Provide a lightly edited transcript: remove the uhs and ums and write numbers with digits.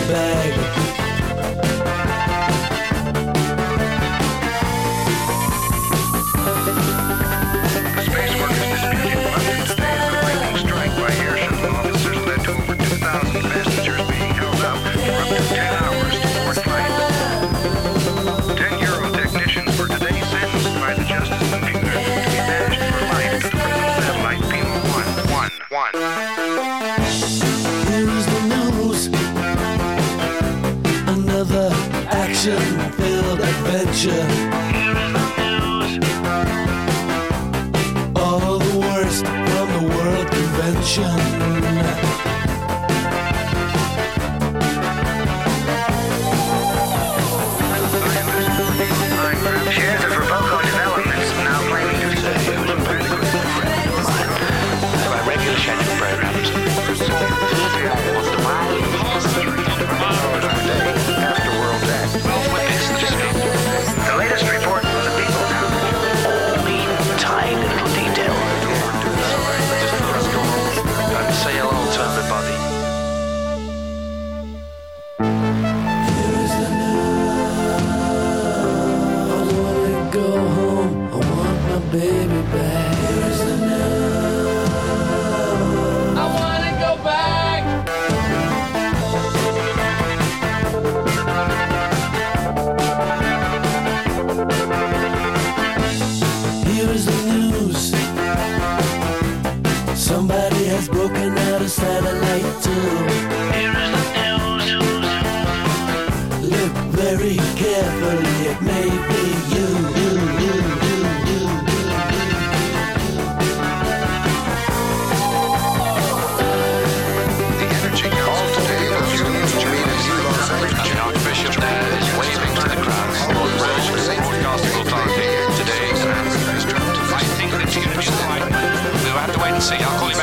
bag. Space workers disputed London today as the lightning strike by air shuttle officers led to over 2,000 passengers being held up for up to 10 hours to board flights. 10-year-old technicians were today sentenced by the Justice Computer to be banished for life to the prison satellite Pima 111. Here's the news. Another action-filled adventure. All the worst from the World Convention. Shares of Roboco Developments now claiming to say by regular scheduled programs. after World Day. The latest report from the people now. Mean, tiny little detail. And say hello to everybody. Here's the news. I wanna go home. I want my baby back. Here's the news. I wanna go back. Here's the news. Somebody has broken out a satellite too. Look very carefully, it may be you. The energy called today was unions to meet as you The Archbishop is waving to the crowds. Broadcasting Authority today. I think that you can just like. We'll have to wait and see. I'll call you.